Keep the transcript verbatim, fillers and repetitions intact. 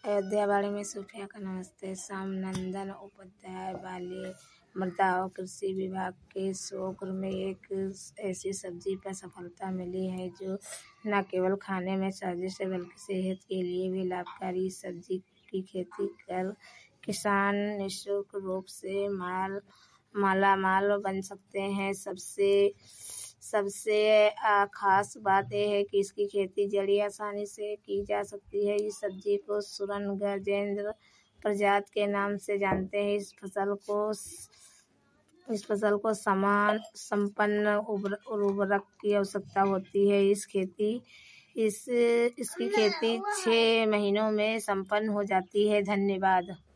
अयोध्या बाड़ी में सूफिया का नमस्ते। श्यामनंदन उपाध्याय वाले मृदा और कृषि विभाग के शोध में एक ऐसी सब्जी पर सफलता मिली है जो न केवल खाने में स्वादिष्ट है बल्कि सेहत के लिए भी लाभकारी। इस सब्जी की खेती कर किसान निःशुल्क रूप से माल मालामाल बन सकते हैं। सबसे सबसे खास बात यह है कि इसकी खेती जड़ी आसानी से की जा सकती है। इस सब्जी को सुरन गजेंद्र प्रजाति के नाम से जानते हैं। इस फसल को इस फसल को समान संपन्न उर्वरक की आवश्यकता होती है। इस खेती इस इसकी खेती छः महीनों में संपन्न हो जाती है। धन्यवाद।